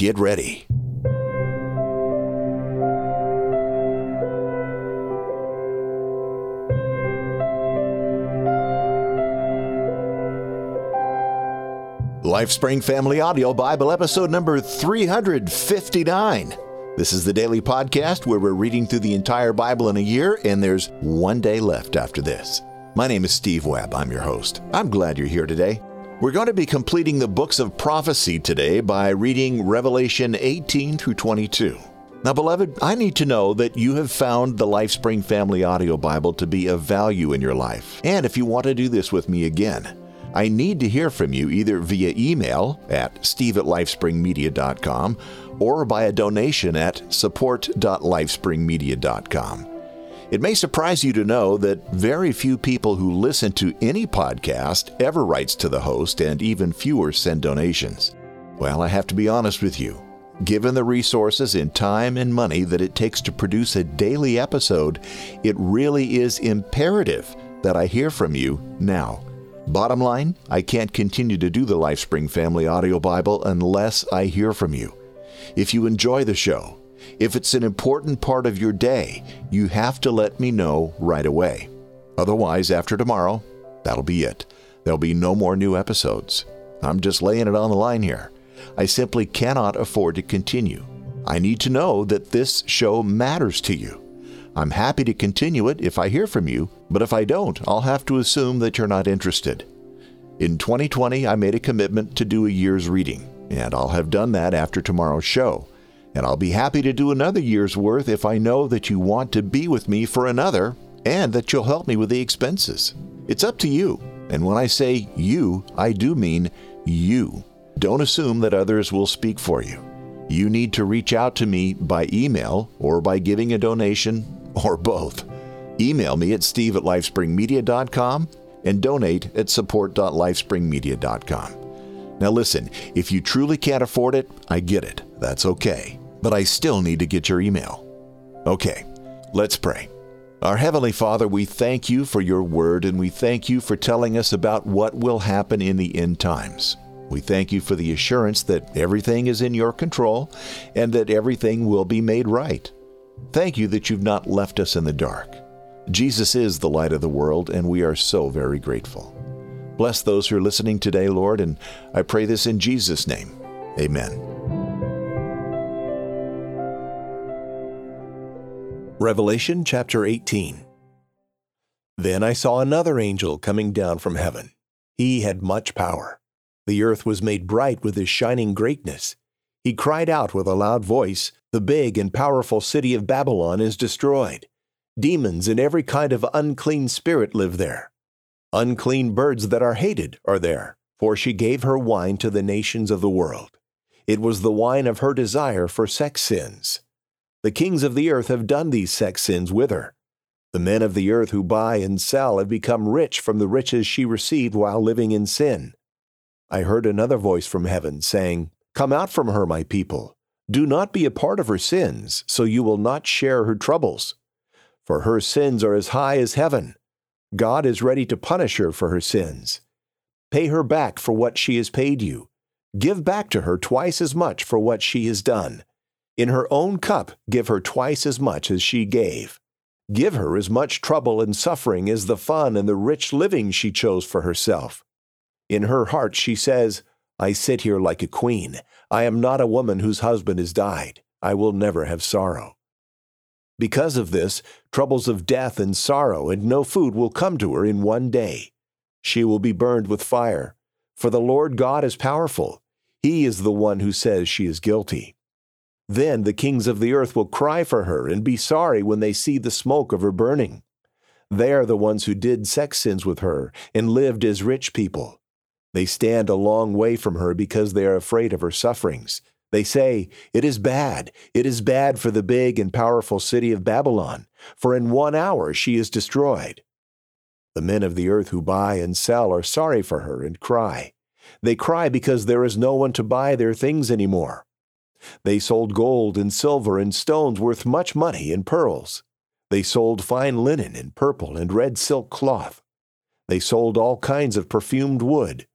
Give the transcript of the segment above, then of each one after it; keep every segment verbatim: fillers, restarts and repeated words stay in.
Get ready. LifeSpring Family Audio Bible episode number three hundred fifty-nine. This is the daily podcast where we're reading through the entire Bible in a year, and there's one day left after this. My name is Steve Webb. I'm your host. I'm glad you're here today. We're going to be completing the books of prophecy today by reading Revelation eighteen through twenty-two. Now, beloved, I need to know that you have found the LifeSpring Family Audio Bible to be of value in your life. And if you want to do this with me again, I need to hear from you either via email at steve at lifespringmedia dot com or by a donation at support dot lifespringmedia dot com. It may surprise you to know that very few people who listen to any podcast ever writes to the host, and even fewer send donations. Well, I have to be honest with you. Given the resources in time and money that it takes to produce a daily episode, it really is imperative that I hear from you now. Bottom line, I can't continue to do the LifeSpring Family Audio Bible unless I hear from you. If you enjoy the show, if it's an important part of your day, you have to let me know right away. Otherwise, after tomorrow, that'll be it. There'll be no more new episodes. I'm just laying it on the line here. I simply cannot afford to continue. I need to know that this show matters to you. I'm happy to continue it if I hear from you, but if I don't, I'll have to assume that you're not interested. In twenty twenty, I made a commitment to do a year's reading, and I'll have done that after tomorrow's show. And I'll be happy to do another year's worth if I know that you want to be with me for another and that you'll help me with the expenses. It's up to you. And when I say you, I do mean you. Don't assume that others will speak for you. You need to reach out to me by email or by giving a donation, or both. Email me at steve at lifespringmedia dot com and donate at support dot lifespringmedia dot com. Now listen, if you truly can't afford it, I get it. That's okay. But I still need to get your email. Okay, let's pray. Our Heavenly Father, we thank you for your word, and we thank you for telling us about what will happen in the end times. We thank you for the assurance that everything is in your control and that everything will be made right. Thank you that you've not left us in the dark. Jesus is the light of the world, and we are so very grateful. Bless those who are listening today, Lord, and I pray this in Jesus' name. Amen. Revelation chapter eighteen. Then I saw another angel coming down from heaven. He had much power. The earth was made bright with his shining greatness. He cried out with a loud voice, "The big and powerful city of Babylon is destroyed. Demons and every kind of unclean spirit live there. Unclean birds that are hated are there, for she gave her wine to the nations of the world. It was the wine of her desire for sex sins. The kings of the earth have done these sex sins with her. The men of the earth who buy and sell have become rich from the riches she received while living in sin." I heard another voice from heaven saying, "Come out from her, my people. Do not be a part of her sins, so you will not share her troubles. For her sins are as high as heaven. God is ready to punish her for her sins. Pay her back for what she has paid you. Give back to her twice as much for what she has done. In her own cup, give her twice as much as she gave. Give her as much trouble and suffering as the fun and the rich living she chose for herself. In her heart she says, 'I sit here like a queen. I am not a woman whose husband has died. I will never have sorrow.' Because of this, troubles of death and sorrow and no food will come to her in one day. She will be burned with fire, for the Lord God is powerful. He is the one who says she is guilty. Then the kings of the earth will cry for her and be sorry when they see the smoke of her burning. They are the ones who did sex sins with her and lived as rich people. They stand a long way from her because they are afraid of her sufferings. They say, 'It is bad, it is bad for the big and powerful city of Babylon, for in one hour she is destroyed.' The men of the earth who buy and sell are sorry for her and cry. They cry because there is no one to buy their things anymore. They sold gold and silver and stones worth much money and pearls. They sold fine linen and purple and red silk cloth. They sold all kinds of perfumed wood.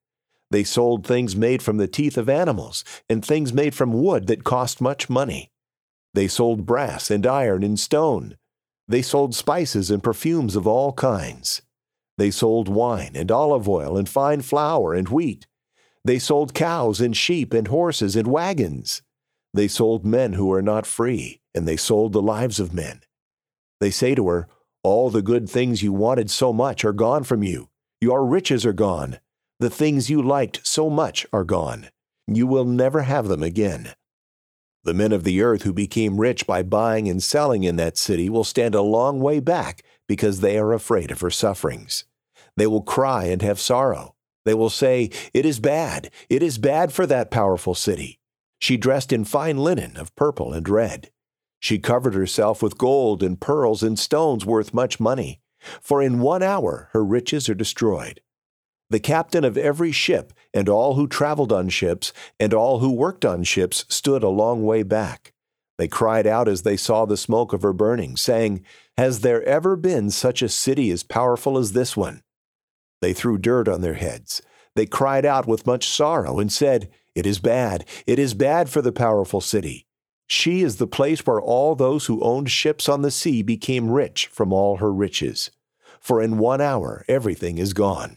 They sold things made from the teeth of animals and things made from wood that cost much money. They sold brass and iron and stone. They sold spices and perfumes of all kinds. They sold wine and olive oil and fine flour and wheat. They sold cows and sheep and horses and wagons. They sold men who are not free, and they sold the lives of men. They say to her, "All the good things you wanted so much are gone from you. Your riches are gone. The things you liked so much are gone. You will never have them again." The men of the earth who became rich by buying and selling in that city will stand a long way back because they are afraid of her sufferings. They will cry and have sorrow. They will say, "It is bad. It is bad for that powerful city. She dressed in fine linen of purple and red. She covered herself with gold and pearls and stones worth much money. For in one hour her riches are destroyed." The captain of every ship, and all who traveled on ships, and all who worked on ships stood a long way back. They cried out as they saw the smoke of her burning, saying, "Has there ever been such a city as powerful as this one?" They threw dirt on their heads. They cried out with much sorrow and said, "It is bad, it is bad for the powerful city. She is the place where all those who owned ships on the sea became rich from all her riches. For in one hour everything is gone."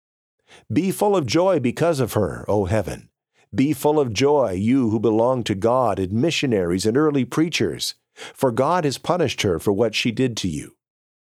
Be full of joy because of her, O heaven. Be full of joy, you who belong to God and missionaries and early preachers, for God has punished her for what she did to you.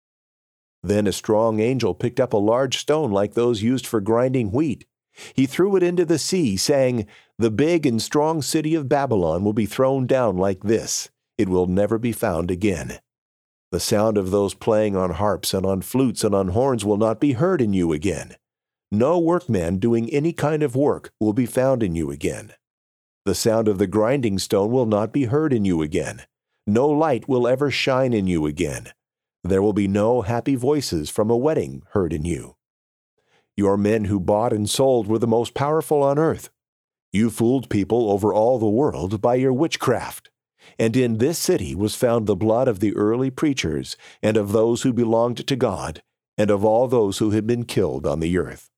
Then a strong angel picked up a large stone like those used for grinding wheat. He threw it into the sea, saying, "The big and strong city of Babylon will be thrown down like this. It will never be found again. The sound of those playing on harps and on flutes and on horns will not be heard in you again. No workman doing any kind of work will be found in you again. The sound of the grinding stone will not be heard in you again. No light will ever shine in you again. There will be no happy voices from a wedding heard in you. Your men who bought and sold were the most powerful on earth. You fooled people over all the world by your witchcraft. And in this city was found the blood of the early preachers and of those who belonged to God and of all those who had been killed on the earth."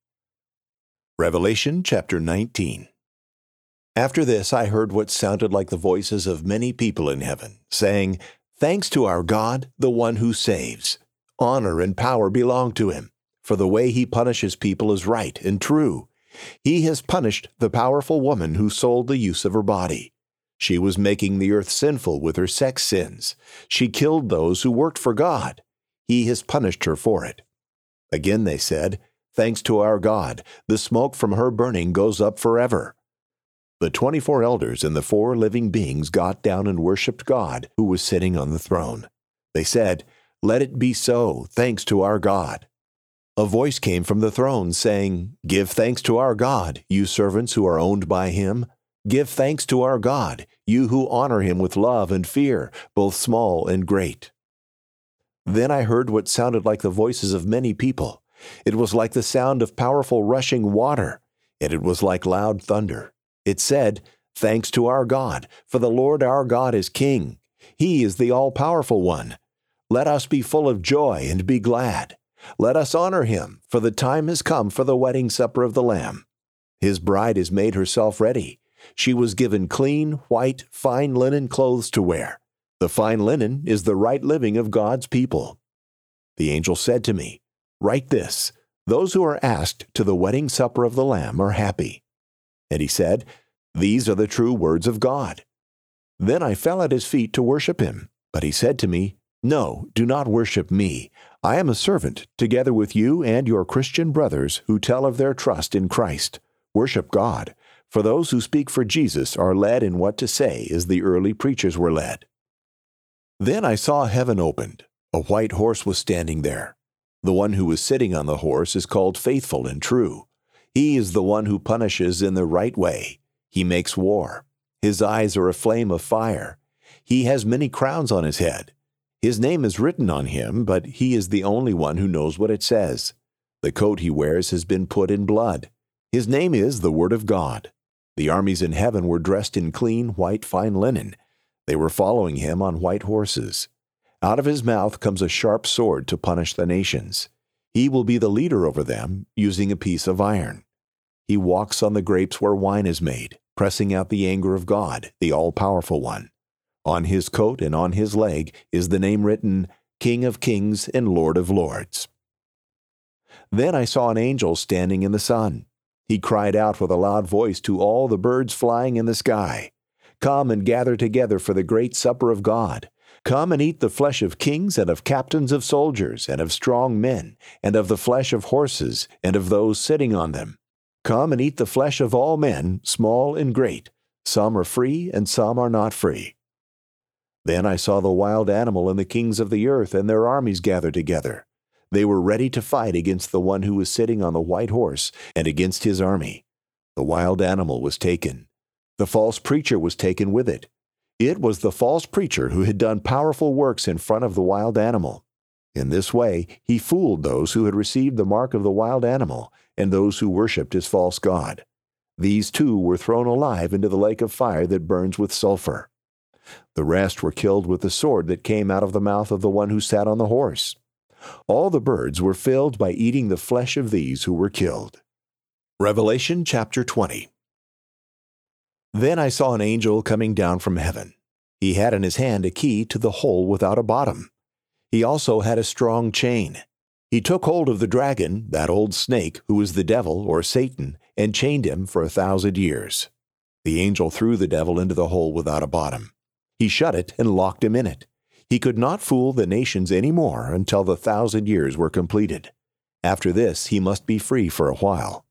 Revelation chapter nineteen. After this I heard what sounded like the voices of many people in heaven, saying, "Thanks to our God, the one who saves. Honor and power belong to him, for the way he punishes people is right and true. He has punished the powerful woman who sold the use of her body. She was making the earth sinful with her sex sins. She killed those who worked for God. He has punished her for it." Again they said, "Thanks to our God, the smoke from her burning goes up forever." The twenty-four elders and the four living beings got down and worshipped God, who was sitting on the throne. They said, "Let it be so, thanks to our God." A voice came from the throne saying, "Give thanks to our God, you servants who are owned by him. Give thanks to our God, you who honor him with love and fear, both small and great." Then I heard what sounded like the voices of many people. It was like the sound of powerful rushing water, and it was like loud thunder. It said, "Thanks to our God, for the Lord our God is King. He is the all-powerful one. Let us be full of joy and be glad. Let us honor him, for the time has come for the wedding supper of the Lamb. His bride has made herself ready. She was given clean, white, fine linen clothes to wear. The fine linen is the right living of God's people." The angel said to me, "Write this, those who are asked to the wedding supper of the Lamb are happy." And he said, "These are the true words of God." Then I fell at his feet to worship him. But he said to me, "No, do not worship me. I am a servant, together with you and your Christian brothers who tell of their trust in Christ. Worship God, for those who speak for Jesus are led in what to say as the early preachers were led." Then I saw heaven opened. A white horse was standing there. The one who was sitting on the horse is called Faithful and True. He is the one who punishes in the right way. He makes war. His eyes are a flame of fire. He has many crowns on his head. His name is written on him, but he is the only one who knows what it says. The coat he wears has been put in blood. His name is the Word of God. The armies in heaven were dressed in clean, white, fine linen. They were following him on white horses. Out of his mouth comes a sharp sword to punish the nations. He will be the leader over them, using a piece of iron. He walks on the grapes where wine is made, pressing out the anger of God, the all-powerful one. On his coat and on his leg is the name written, King of Kings and Lord of Lords. Then I saw an angel standing in the sun. He cried out with a loud voice to all the birds flying in the sky, "Come and gather together for the great supper of God. Come and eat the flesh of kings and of captains of soldiers and of strong men and of the flesh of horses and of those sitting on them. Come and eat the flesh of all men, small and great. Some are free and some are not free." Then I saw the wild animal and the kings of the earth and their armies gathered together. They were ready to fight against the one who was sitting on the white horse and against his army. The wild animal was taken. The false preacher was taken with it. It was the false preacher who had done powerful works in front of the wild animal. In this way, he fooled those who had received the mark of the wild animal and those who worshipped his false god. These two were thrown alive into the lake of fire that burns with sulfur. The rest were killed with the sword that came out of the mouth of the one who sat on the horse. All the birds were filled by eating the flesh of these who were killed. Revelation chapter twenty. Then I saw an angel coming down from heaven. He had in his hand a key to the hole without a bottom. He also had a strong chain. He took hold of the dragon, that old snake, who is the devil, or Satan, and chained him for a thousand years. The angel threw the devil into the hole without a bottom. He shut it and locked him in it. He could not fool the nations any more until the thousand years were completed. After this, he must be free for a while.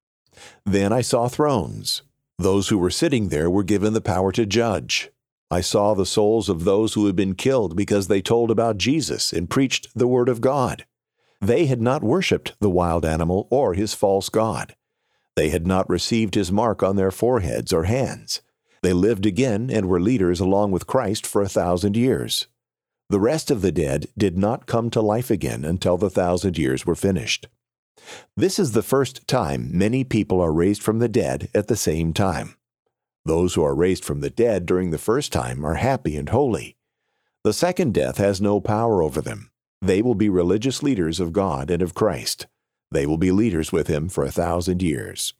Then I saw thrones. Those who were sitting there were given the power to judge. I saw the souls of those who had been killed because they told about Jesus and preached the word of God. They had not worshipped the wild animal or his false god. They had not received his mark on their foreheads or hands. They lived again and were leaders along with Christ for a thousand years. The rest of the dead did not come to life again until the thousand years were finished. This is the first time many people are raised from the dead at the same time. Those who are raised from the dead during the first time are happy and holy. The second death has no power over them. They will be religious leaders of God and of Christ. They will be leaders with him for a thousand years.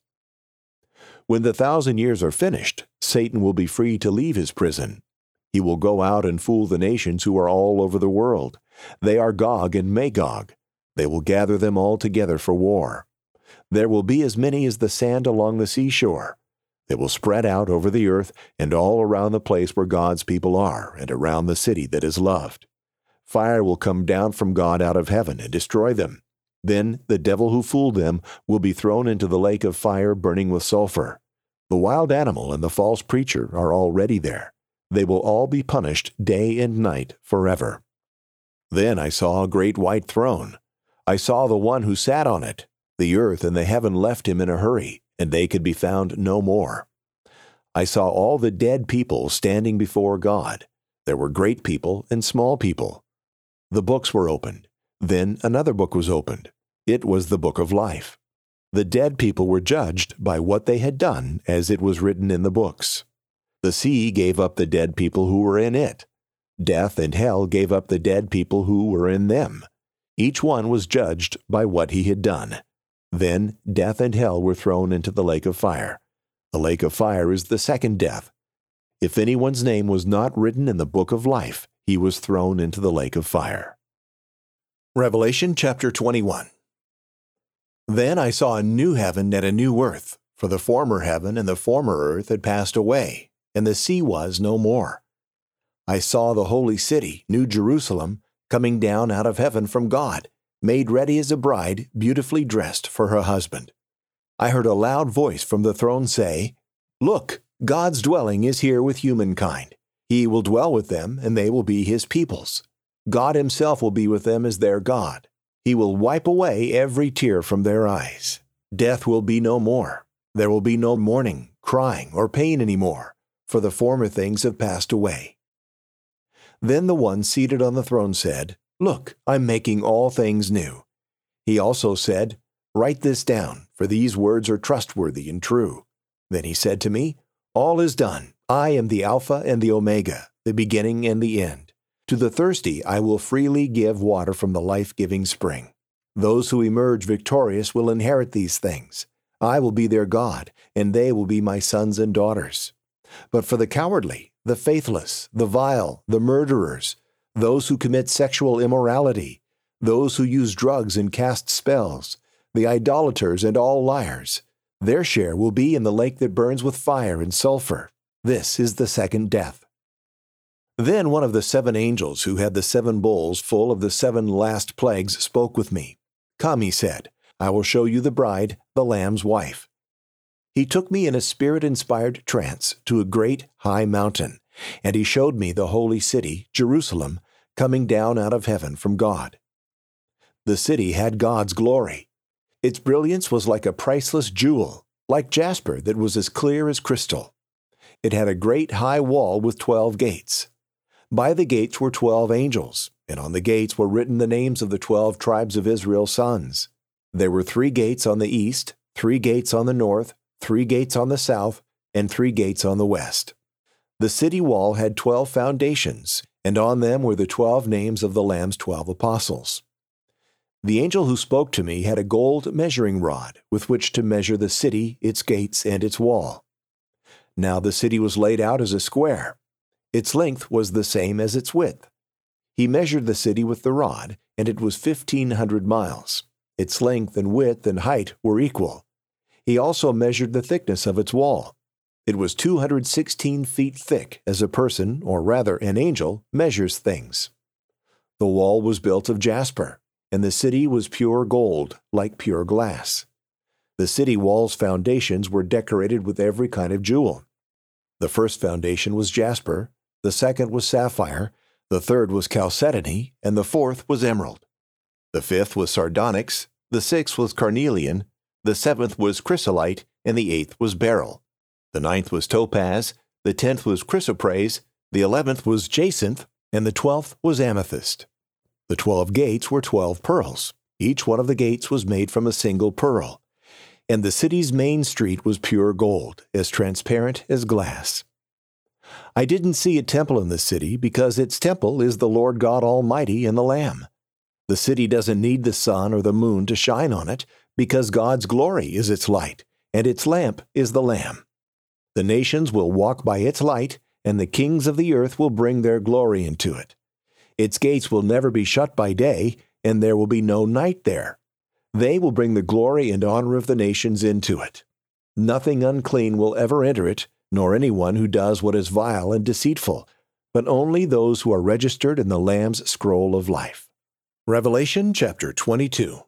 When the thousand years are finished, Satan will be free to leave his prison. He will go out and fool the nations who are all over the world. They are Gog and Magog. They will gather them all together for war. There will be as many as the sand along the seashore. They will spread out over the earth and all around the place where God's people are and around the city that is loved. Fire will come down from God out of heaven and destroy them. Then the devil who fooled them will be thrown into the lake of fire burning with sulfur. The wild animal and the false preacher are already there. They will all be punished day and night forever. Then I saw a great white throne. I saw the one who sat on it. The earth and the heaven left him in a hurry, and they could be found no more. I saw all the dead people standing before God. There were great people and small people. The books were opened. Then another book was opened. It was the book of life. The dead people were judged by what they had done, as it was written in the books. The sea gave up the dead people who were in it. Death and hell gave up the dead people who were in them. Each one was judged by what he had done. Then death and hell were thrown into the lake of fire. The lake of fire is the second death. If anyone's name was not written in the book of life, he was thrown into the lake of fire. Revelation chapter twenty-one. Then I saw a new heaven and a new earth, for the former heaven and the former earth had passed away, and the sea was no more. I saw the holy city, New Jerusalem, coming down out of heaven from God, made ready as a bride, beautifully dressed for her husband. I heard a loud voice from the throne say, "Look, God's dwelling is here with humankind. He will dwell with them, and they will be his peoples. God himself will be with them as their God. He will wipe away every tear from their eyes. Death will be no more. There will be no mourning, crying, or pain anymore, for the former things have passed away." Then the one seated on the throne said, "Look, I'm making all things new." He also said, "Write this down, for these words are trustworthy and true." Then he said to me, "All is done. I am the Alpha and the Omega, the beginning and the end. To the thirsty I will freely give water from the life-giving spring. Those who emerge victorious will inherit these things. I will be their God, and they will be my sons and daughters. But for the cowardly, the faithless, the vile, the murderers, those who commit sexual immorality, those who use drugs and cast spells, the idolaters and all liars, their share will be in the lake that burns with fire and sulfur. This is the second death. Then one of the seven angels who had the seven bowls full of the seven last plagues spoke with me. Come, he said, I will show you the bride, the Lamb's wife. He took me in a spirit-inspired trance to a great high mountain, and he showed me the holy city, Jerusalem, coming down out of heaven from God. The city had God's glory. Its brilliance was like a priceless jewel, like jasper that was as clear as crystal. It had a great high wall with twelve gates. By the gates were twelve angels, and on the gates were written the names of the twelve tribes of Israel's sons. There were three gates on the east, three gates on the north, three gates on the south, and three gates on the west. The city wall had twelve foundations, and on them were the twelve names of the Lamb's twelve apostles. The angel who spoke to me had a gold measuring rod with which to measure the city, its gates, and its wall. Now the city was laid out as a square. Its length was the same as its width. He measured the city with the rod, and it was fifteen hundred miles. Its length and width and height were equal. He also measured the thickness of its wall. It was two hundred sixteen feet thick, as a person, or rather an angel, measures things. The wall was built of jasper, and the city was pure gold, like pure glass. The city wall's foundations were decorated with every kind of jewel. The first foundation was jasper, the second was sapphire, the third was chalcedony, and the fourth was emerald. The fifth was sardonyx, the sixth was carnelian, the seventh was chrysolite, and the eighth was beryl. The ninth was topaz, the tenth was chrysoprase, the eleventh was jacinth, and the twelfth was amethyst. The twelve gates were twelve pearls. Each one of the gates was made from a single pearl. And the city's main street was pure gold, as transparent as glass. I didn't see a temple in the city because its temple is the Lord God Almighty and the Lamb. The city doesn't need the sun or the moon to shine on it because God's glory is its light, and its lamp is the Lamb. The nations will walk by its light, and the kings of the earth will bring their glory into it. Its gates will never be shut by day, and there will be no night there. They will bring the glory and honor of the nations into it. Nothing unclean will ever enter it, nor anyone who does what is vile and deceitful, but only those who are registered in the Lamb's scroll of life. Revelation chapter twenty-two.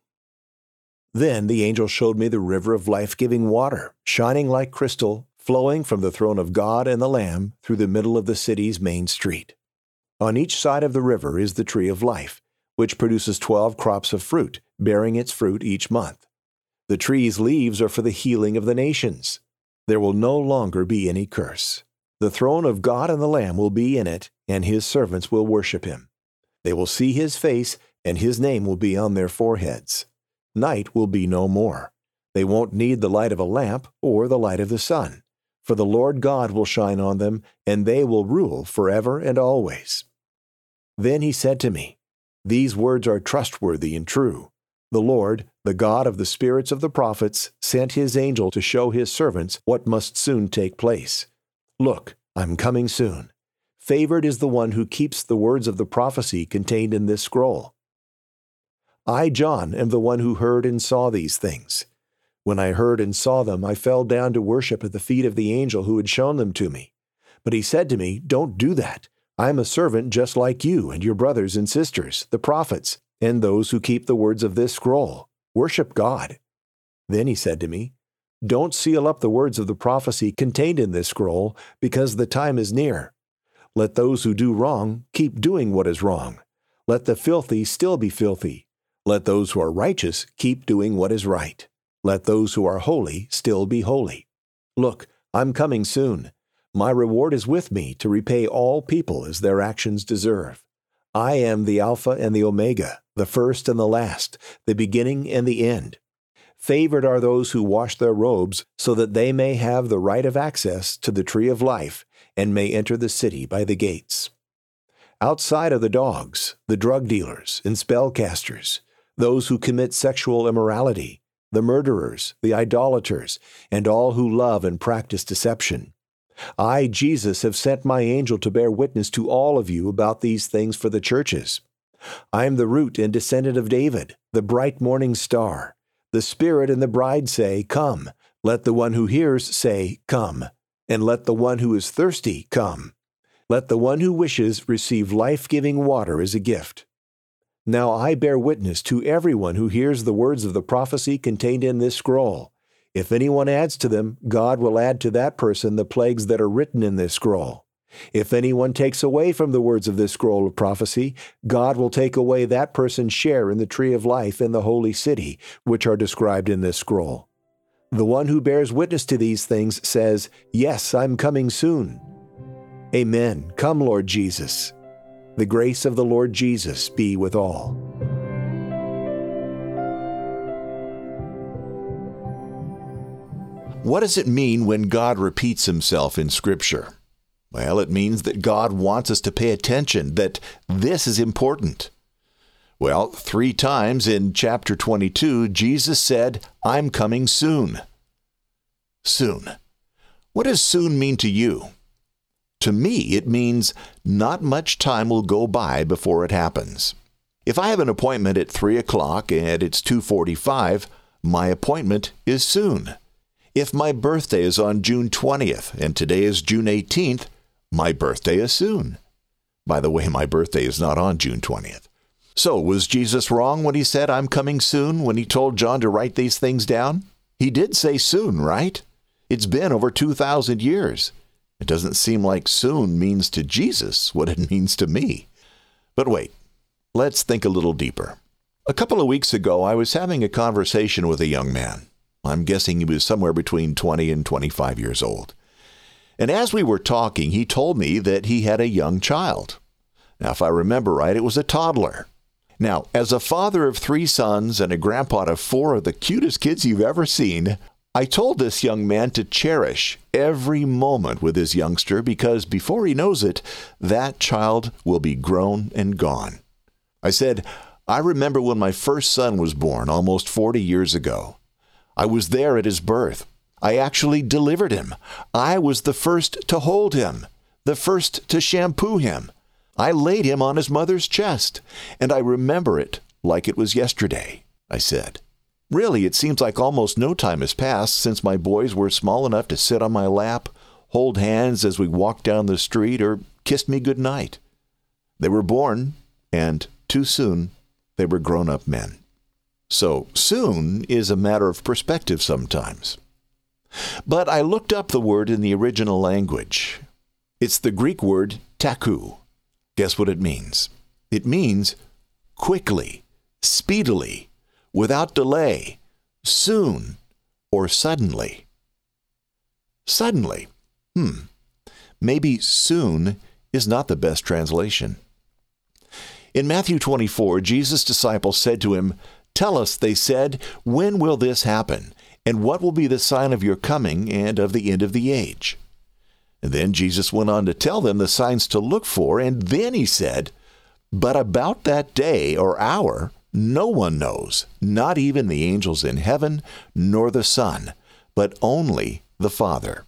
Then the angel showed me the river of life-giving water, shining like crystal, flowing from the throne of God and the Lamb through the middle of the city's main street. On each side of the river is the tree of life, which produces twelve crops of fruit, bearing its fruit each month. The tree's leaves are for the healing of the nations. There will no longer be any curse. The throne of God and the Lamb will be in it, and his servants will worship him. They will see his face, and his name will be on their foreheads. Night will be no more. They won't need the light of a lamp or the light of the sun, for the Lord God will shine on them, and they will rule forever and always. Then he said to me, These words are trustworthy and true. The Lord, the God of the spirits of the prophets, sent his angel to show his servants what must soon take place. Look, I'm coming soon. Favored is the one who keeps the words of the prophecy contained in this scroll. I, John, am the one who heard and saw these things. When I heard and saw them, I fell down to worship at the feet of the angel who had shown them to me. But he said to me, Don't do that. I am a servant just like you and your brothers and sisters, the prophets, and those who keep the words of this scroll. Worship God. Then he said to me, Don't seal up the words of the prophecy contained in this scroll, because the time is near. Let those who do wrong keep doing what is wrong. Let the filthy still be filthy. Let those who are righteous keep doing what is right. Let those who are holy still be holy. Look, I'm coming soon. My reward is with me to repay all people as their actions deserve. I am the Alpha and the Omega, the first and the last, the beginning and the end. Favored are those who wash their robes so that they may have the right of access to the tree of life and may enter the city by the gates. Outside are the dogs, the drug dealers and spellcasters, those who commit sexual immorality, the murderers, the idolaters, and all who love and practice deception. I, Jesus, have sent my angel to bear witness to all of you about these things for the churches. I am the root and descendant of David, the bright morning star. The Spirit and the bride say, Come. Let the one who hears say, Come. And let the one who is thirsty come. Let the one who wishes receive life-giving water as a gift. Now I bear witness to everyone who hears the words of the prophecy contained in this scroll. If anyone adds to them, God will add to that person the plagues that are written in this scroll. If anyone takes away from the words of this scroll of prophecy, God will take away that person's share in the tree of life in the holy city, which are described in this scroll. The one who bears witness to these things says, Yes, I'm coming soon. Amen. Come, Lord Jesus. The grace of the Lord Jesus be with all. What does it mean when God repeats himself in Scripture? Well, it means that God wants us to pay attention, that this is important. Well, three times in chapter twenty-two, Jesus said, I'm coming soon. Soon. What does soon mean to you? To me, it means not much time will go by before it happens. If I have an appointment at three o'clock and it's two forty-five, my appointment is soon. If my birthday is on June twentieth and today is June eighteenth, my birthday is soon. By the way, my birthday is not on June twentieth. So, was Jesus wrong when he said, I'm coming soon, when he told John to write these things down? He did say soon, right? It's been over two thousand years. It doesn't seem like soon means to Jesus what it means to me. But wait, let's think a little deeper. A couple of weeks ago, I was having a conversation with a young man. I'm guessing he was somewhere between twenty and twenty-five years old. And as we were talking, he told me that he had a young child. Now, if I remember right, it was a toddler. Now, as a father of three sons and a grandpa to four of the cutest kids you've ever seen, I told this young man to cherish every moment with his youngster because before he knows it, that child will be grown and gone. I said, I remember when my first son was born almost forty years ago. I was there at his birth. I actually delivered him. I was the first to hold him, the first to shampoo him. I laid him on his mother's chest, and I remember it like it was yesterday, I said. Really, it seems like almost no time has passed since my boys were small enough to sit on my lap, hold hands as we walked down the street, or kissed me goodnight. They were born, and too soon, they were grown-up men. So, soon is a matter of perspective sometimes. But I looked up the word in the original language. It's the Greek word taku. Guess what it means? It means quickly, speedily, without delay, soon, or suddenly. Suddenly. Hmm. Maybe soon is not the best translation. In Matthew twenty-four, Jesus' disciples said to him, Tell us, they said, when will this happen? And what will be the sign of your coming and of the end of the age? And then Jesus went on to tell them the signs to look for, and then he said, But about that day or hour, no one knows, not even the angels in heaven, nor the Son, but only the Father.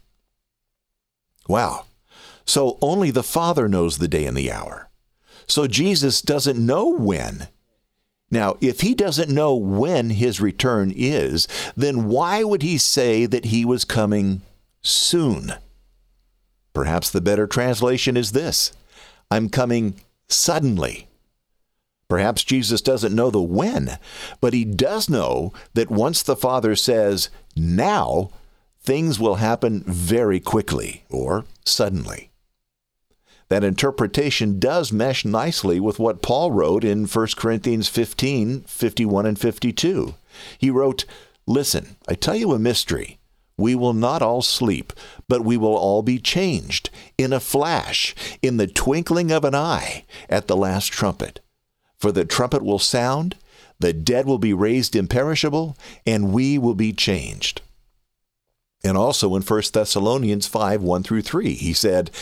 Wow. So only the Father knows the day and the hour. So Jesus doesn't know when. Now, if he doesn't know when his return is, then why would he say that he was coming soon? Perhaps the better translation is this: I'm coming suddenly. Perhaps Jesus doesn't know the when, but he does know that once the Father says, now, things will happen very quickly or suddenly. That interpretation does mesh nicely with what Paul wrote in First Corinthians fifteen, fifty-one and fifty-two. He wrote, Listen, I tell you a mystery. We will not all sleep, but we will all be changed in a flash, in the twinkling of an eye, at the last trumpet. For the trumpet will sound, the dead will be raised imperishable, and we will be changed. And also in First Thessalonians five, one through three, he said,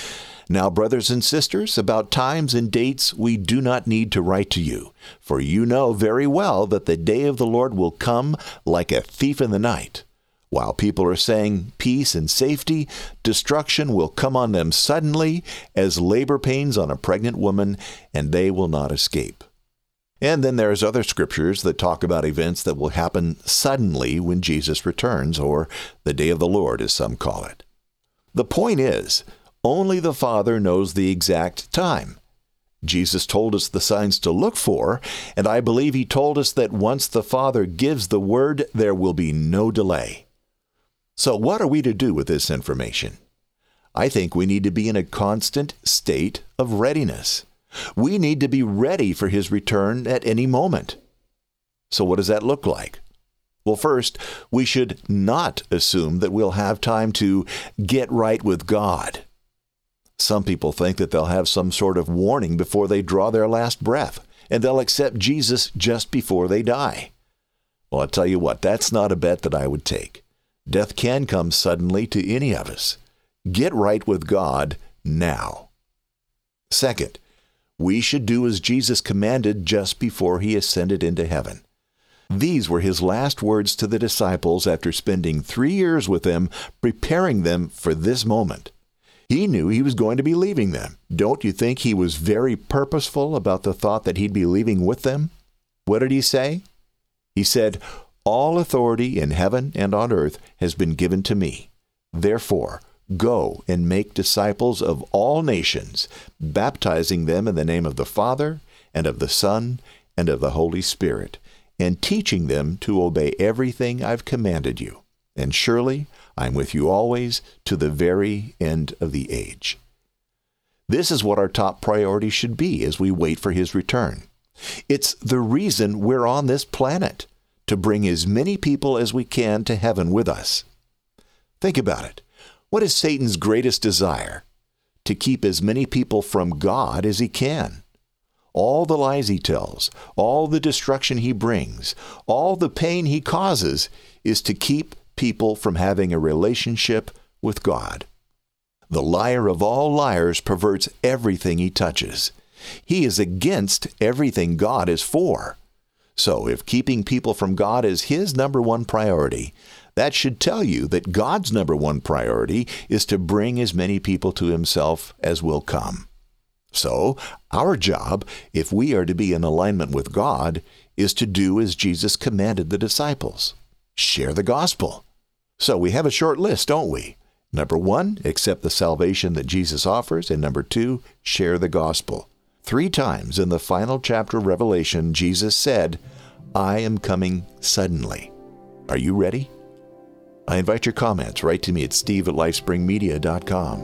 Now, brothers and sisters, about times and dates we do not need to write to you, for you know very well that the day of the Lord will come like a thief in the night. While people are saying peace and safety, destruction will come on them suddenly as labor pains on a pregnant woman, and they will not escape. And then there's other scriptures that talk about events that will happen suddenly when Jesus returns, or the day of the Lord, as some call it. The point is, only the Father knows the exact time. Jesus told us the signs to look for, and I believe he told us that once the Father gives the word, there will be no delay. So what are we to do with this information? I think we need to be in a constant state of readiness. We need to be ready for his return at any moment. So what does that look like? Well, first, we should not assume that we'll have time to get right with God. Some people think that they'll have some sort of warning before they draw their last breath, and they'll accept Jesus just before they die. Well, I'll tell you what, that's not a bet that I would take. Death can come suddenly to any of us. Get right with God now. Second, we should do as Jesus commanded just before he ascended into heaven. These were his last words to the disciples after spending three years with them, preparing them for this moment. He knew he was going to be leaving them. Don't you think he was very purposeful about the thought that he'd be leaving with them? What did he say? He said, "All authority in heaven and on earth has been given to me. Therefore, go and make disciples of all nations, baptizing them in the name of the Father and of the Son and of the Holy Spirit, and teaching them to obey everything I've commanded you. And surely I'm with you always to the very end of the age." This is what our top priority should be as we wait for his return. It's the reason we're on this planet, to bring as many people as we can to heaven with us. Think about it. What is Satan's greatest desire? To keep as many people from God as he can. All the lies he tells, all the destruction he brings, all the pain he causes is to keep people from having a relationship with God. The liar of all liars perverts everything he touches. He is against everything God is for. So if keeping people from God is his number one priority, that should tell you that God's number one priority is to bring as many people to himself as will come. So our job, if we are to be in alignment with God, is to do as Jesus commanded the disciples. Share the gospel. So we have a short list, don't we? Number one, accept the salvation that Jesus offers. And number two, share the gospel. Three times in the final chapter of Revelation, Jesus said, "I am coming suddenly." Are you ready? I invite your comments. Write to me at steve at lifespring media dot com.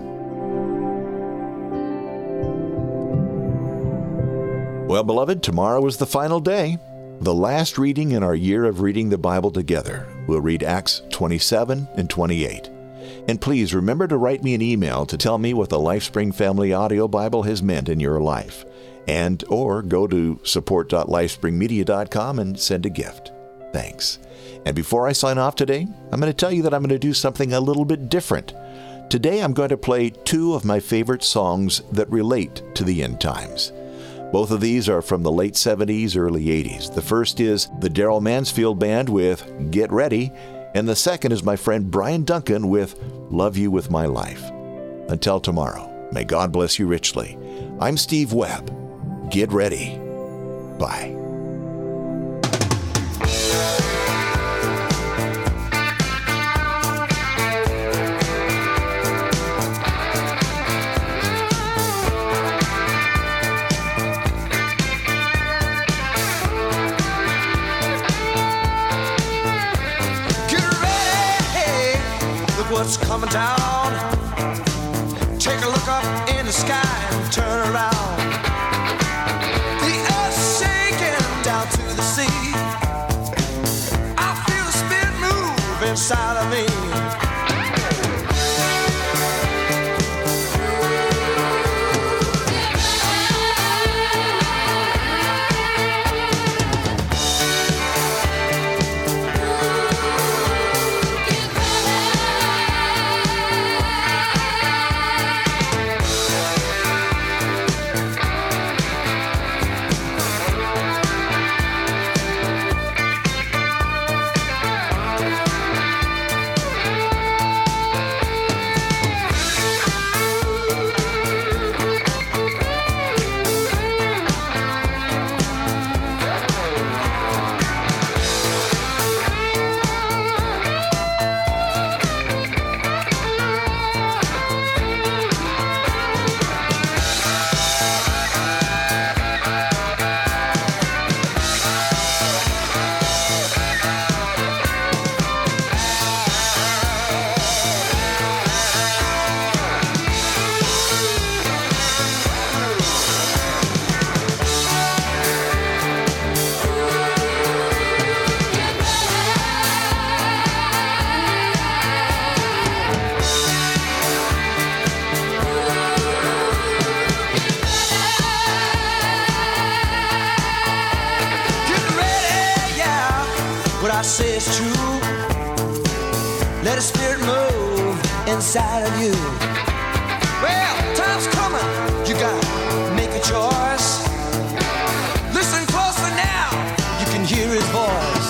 Well, beloved, tomorrow is the final day, the last reading in our year of reading the Bible together. We'll read Acts twenty-seven and twenty-eight. And please remember to write me an email to tell me what the LifeSpring Family Audio Bible has meant in your life. And or go to support dot lifespring media dot com and send a gift. Thanks. And before I sign off today, I'm going to tell you that I'm going to do something a little bit different. Today I'm going to play two of my favorite songs that relate to the end times. Both of these are from the late seventies, early eighties. The first is the Daryl Mansfield Band with "Get Ready," and the second is my friend Brian Duncan with "Love You With My Life." Until tomorrow, may God bless you richly. I'm Steve Webb. Get ready. Bye. What's coming down? Take a look up in the sky and turn around. The earth's shaking down to the sea. I feel the spirit move inside of me. say it's true. Let the Spirit move inside of you. Well, time's coming, you gotta make a choice. Listen closely now, you can hear his voice.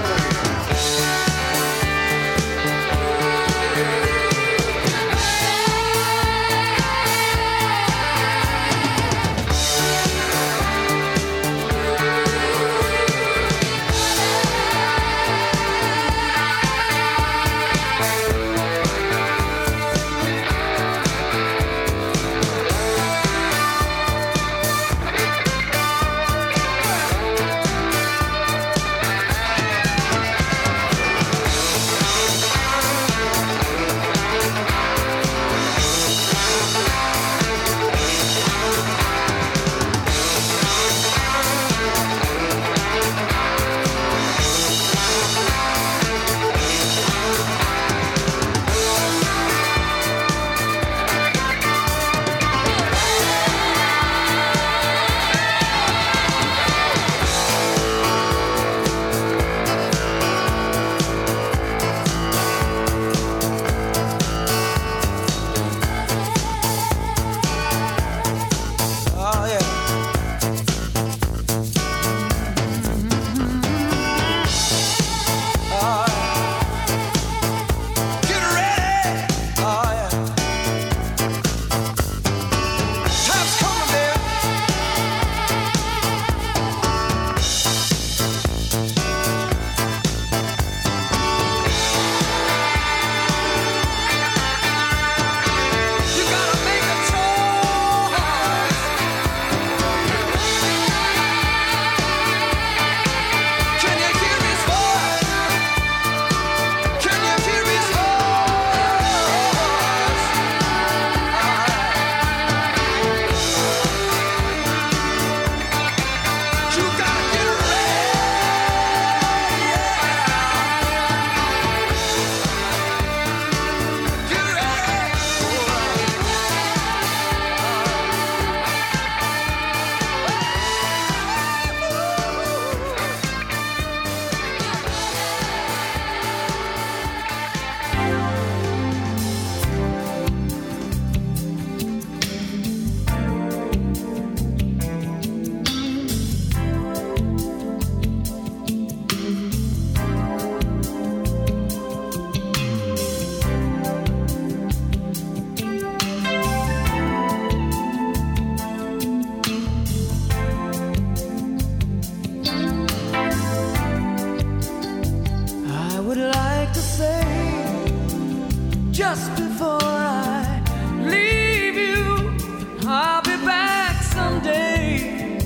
Just before I leave you, I'll be back someday.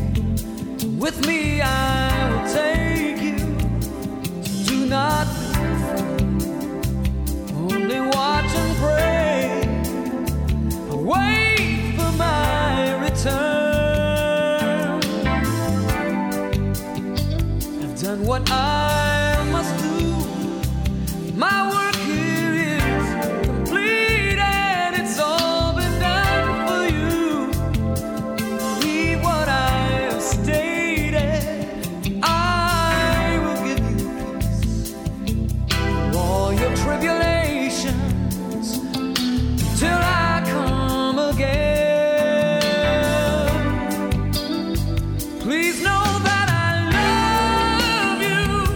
With me I will take you. Do not be afraid. Only watch and pray. Wait for my return. I've done what I must do. My work here is complete and it's all been done for you. Leave what I have stated. I will give you peace. All your tribulations till I come again. Please know that I love you.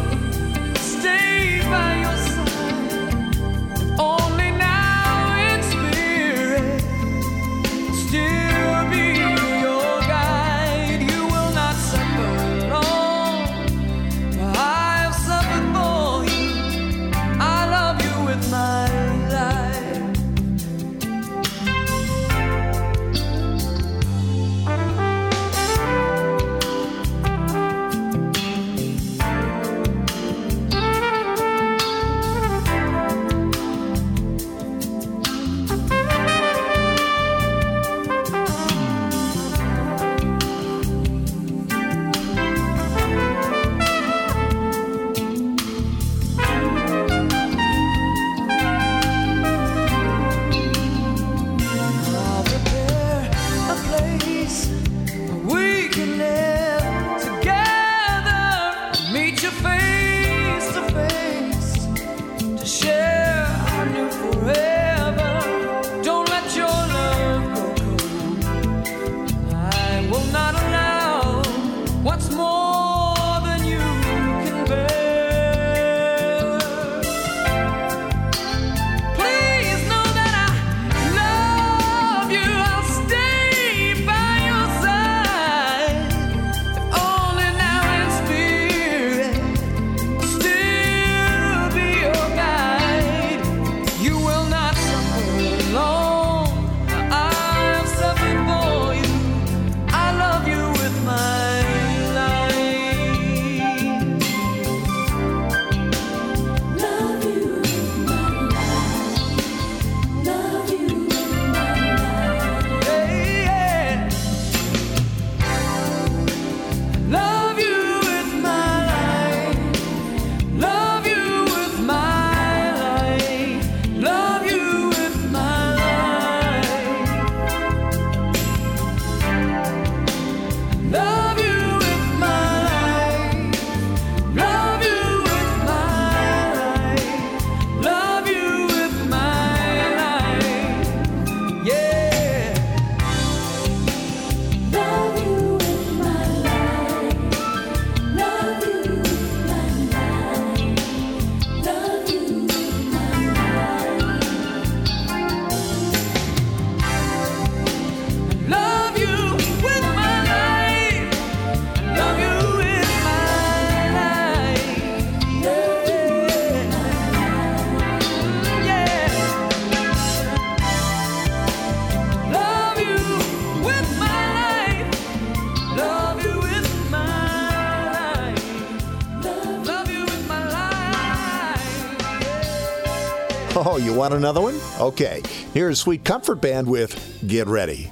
Oh, you want another one? Okay. Here's Sweet Comfort Band with Get Ready.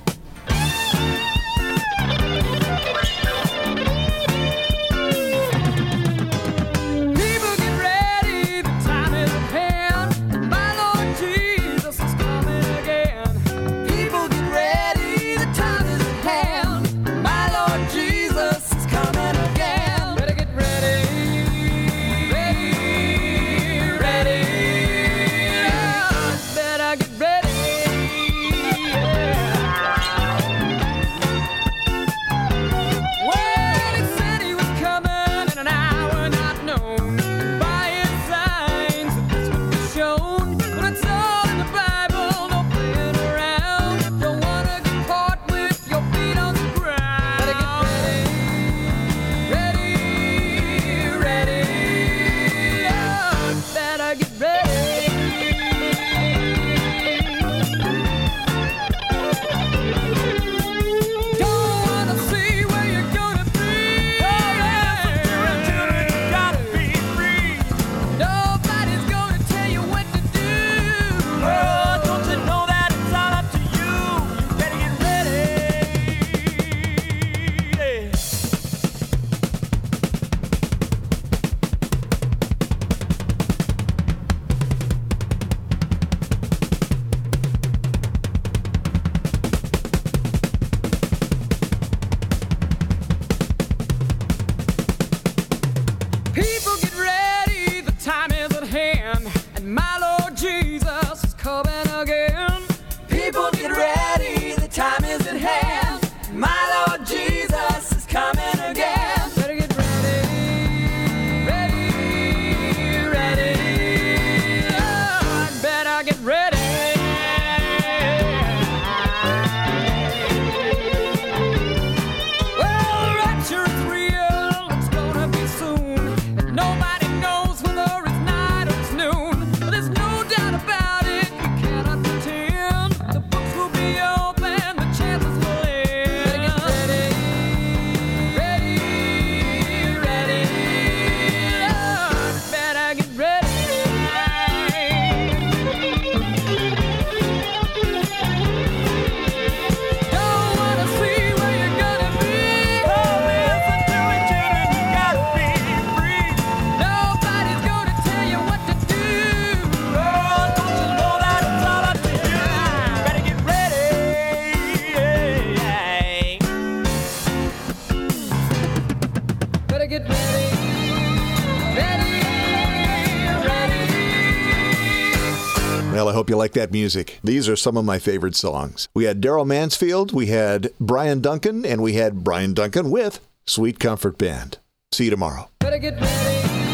Well, I hope you like that music. These are some of my favorite songs. We had Daryl Mansfield, we had Brian Duncan, and we had Brian Duncan with Sweet Comfort Band. See you tomorrow. Better get ready.